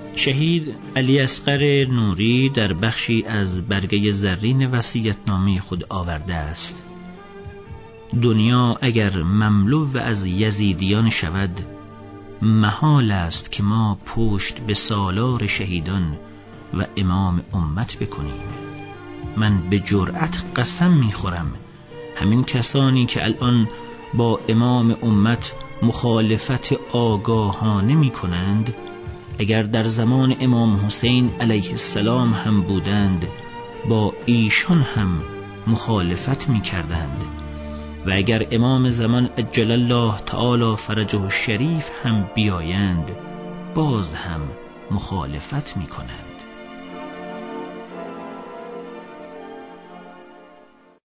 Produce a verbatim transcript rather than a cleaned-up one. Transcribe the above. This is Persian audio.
شهید علی اصغر نوری در بخشی از برگه زرین وصیت‌نامه خود آورده است: دنیا اگر مملو از یزیدیان شود، محال است که ما پشت به سالار شهیدان و امام امت بکنیم. من به جرأت قسم میخورم همین کسانی که الان با امام امت مخالفت آگاهانه میکنند، اگر در زمان امام حسین علیه السلام هم بودند، با ایشان هم مخالفت میکردند، و اگر امام زمان عجل الله تعالی فرجه الشریف هم بیایند، باز هم مخالفت میکنند.